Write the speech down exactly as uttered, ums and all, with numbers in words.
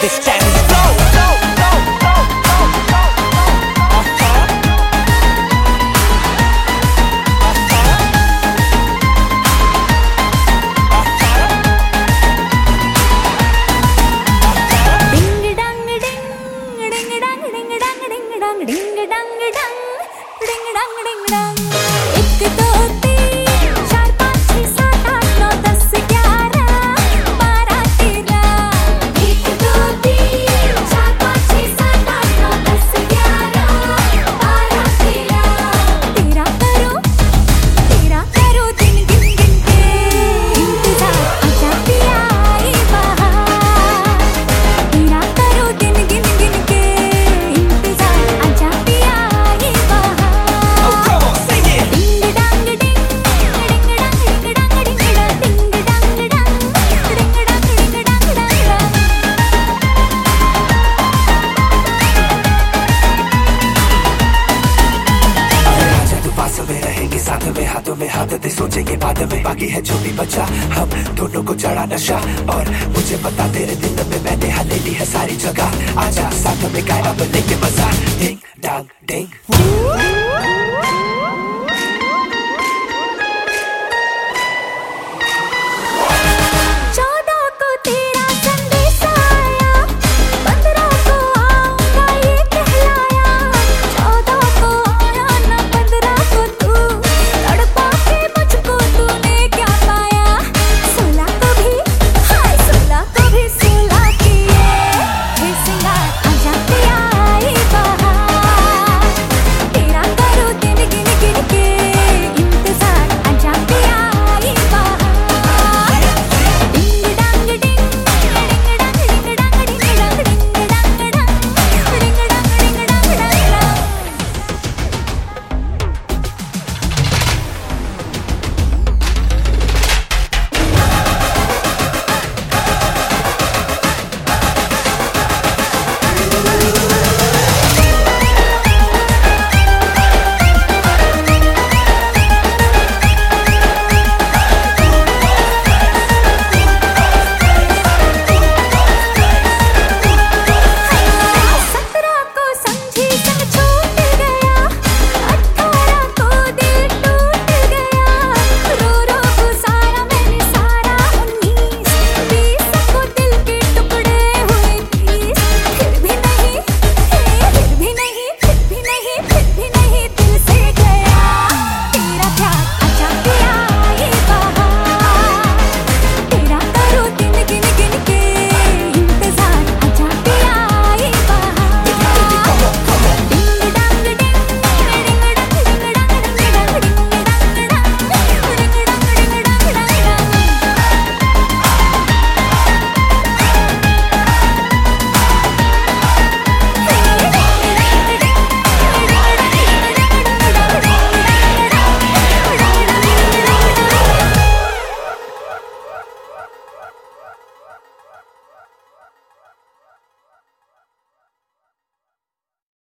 this Chinese flow. Ding dang dang, ding dang ding dang. एक दो तीन चार पाँच छः सात आठ नौ दस ग्यारह बारह तेरह। एक दो तीन चार पाँच छः सात आठ नौ दस ग्यारह बारह तेरह। तेरा करो तेरा करो दिन गिन गिन के इंतजार आजा पिया आई बहार। तेरा करो दिन गिन गिन के इंतजार आजा पिया आई बहार। Oh, come on, sing it. Ding dang ding, ding dang ding dang ding dang, ding dang dang, ding dang ding dang dang। आजा तू पास में रहेंगे साथ में हाथों में हाथ दे सोचेंगे बाद में बाकी है जो भी बचा हम दोनों को चढ़ा नशा और मुझे पता तेरे दिल में मैंने हले ली है सारी जगह। आजा साथ में गायब लेके मजा डिंग डांग डिंग।